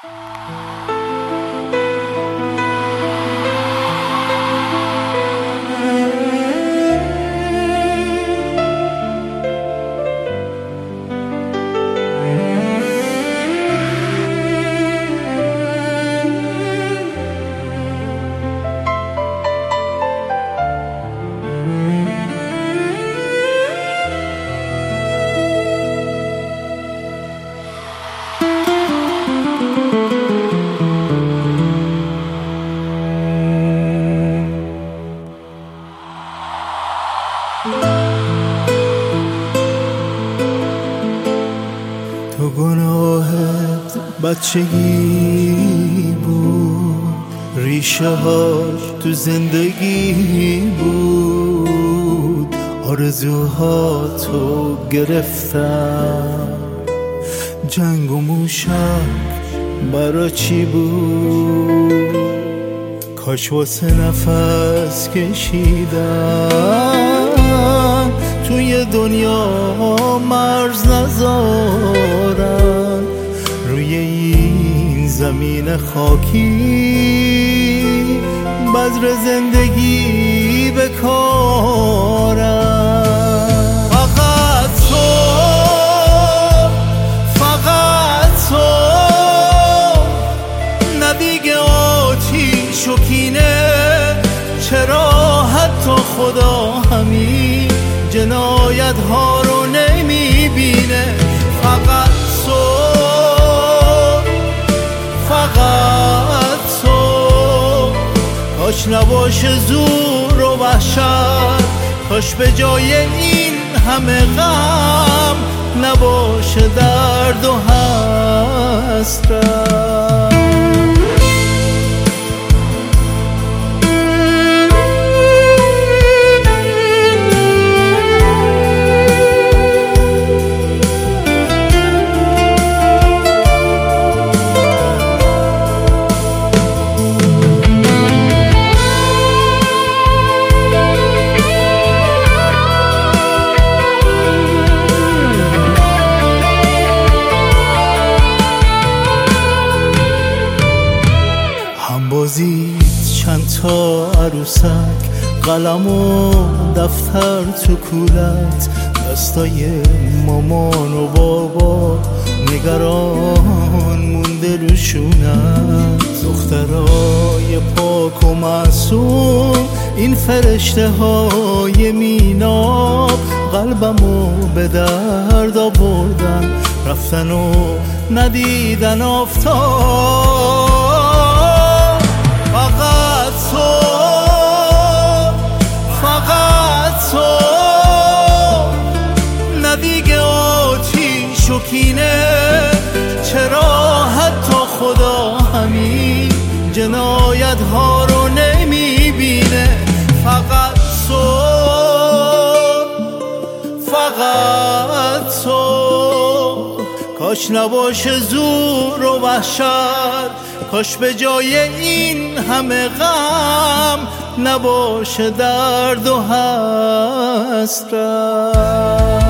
تو گناهت بچگی بود، ریشه هاش تو زندگی بود، آرزوهاتو گرفتم، جنگ و موشک برا چی بود؟ کاش واسه نفس کشیدن توی دنیا مرز نذارن، روی این زمین خاکی بذر زندگی بکارن. فقط تو نه دیگه آتیش و کینه، چرا حتی خدا همین جنایت ها رو نمیبینه؟ فقط تو کاش نباشه زور و وحشت، کاش به جای این همه غم نباشه درد و حسرت. بازید چند تا عروسک، قلم و دفتر تو کولت، دستای مامان و بابا نگران مونده روشونت، دخترای پاک و معصوم این فرشته های میناب، قلبمو به درد آوردن، رفتن و ندیدن آفتاب. فقط تو نه دیگه آتیش و کینه، چرا حتی خدا همین جنایت ها رو نمیبینه؟ فقط تو کاش نباشه زور و وحشت، کاش به جای این همه غم نباشه درد و حسرت.